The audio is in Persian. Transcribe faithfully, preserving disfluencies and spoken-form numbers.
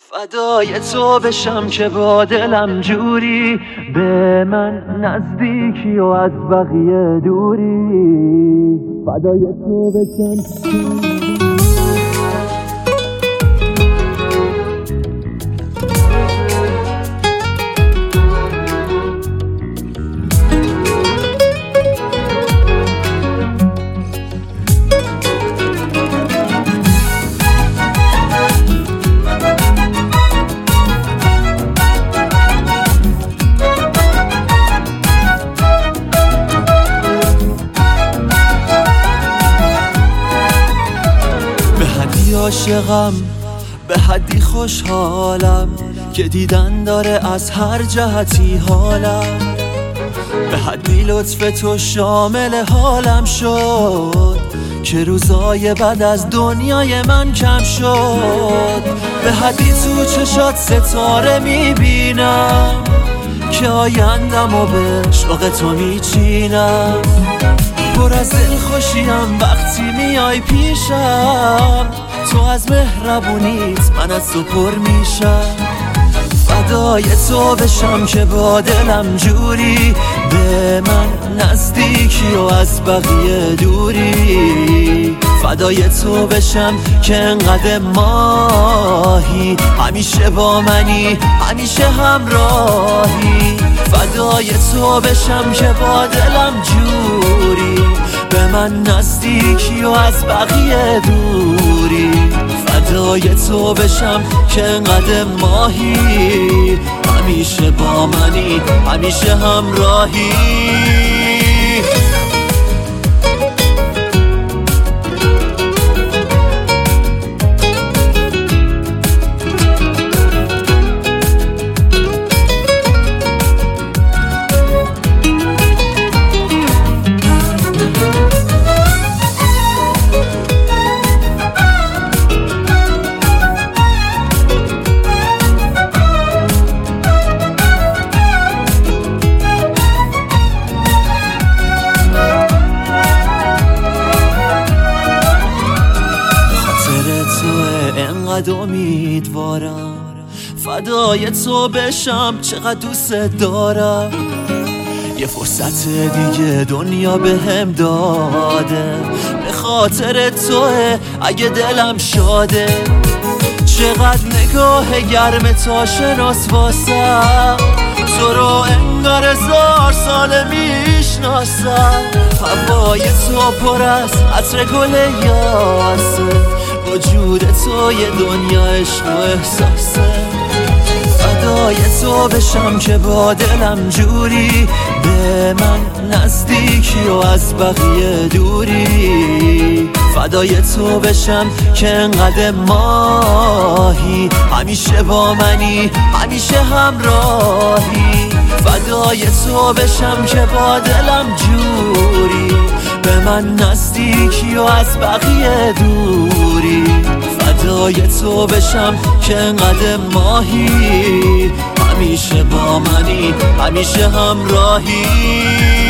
فدای تو بشم که با دلم جوری به من نزدیکی و از بقیه دوری. فدای تو بشم عاشقم، به حدی خوشحالم که دیدن داره از هر جهتی حالم. به حدی لطف تو شامل حالم شد که روزای بعد از دنیای من کم شد. به حدی تو چشات ستاره میبینم که آیندم و به شوق تو میچینم. پر از دل خوشیم وقتی میای پیشم، تو از مهربونیت من از تو پر میشم. فدای تو بشم که با دلم جوری به من نزدیکی و از بقیه دوری. فدای تو بشم که انقدر ماهی، همیشه با منی همیشه همراهی. فدای تو بشم که با دلم جوری به من نزدیکی و از بقیه دوری. فدای تو بشم که انقدر ماهی، همیشه با منی همیشه همراهی. انقدر امیدوارم فدای تو بشم، چقدر دوست دارم. یه فرصت دیگه دنیا بهم داده، به خاطر توه اگه دلم شاده. چقدر نگاه گرم تا شناس واسم، تو رو انگار هزار ساله میشناسم. هوای تو پر از عطر گل یاسه، وجود تو یه دنیا عشق و احساسه. فدای تو بشم که با دلم جوری به من نزدیکی و از بقیه دوری. فدای تو بشم که انقدر ماهی، همیشه با منی همیشه همراهی. فدای تو بشم که با دلم جوری به من نزدیکی و از بقیه دوری. فدای تو بشم که انقدر ماهی، همیشه با منی همیشه همراهی.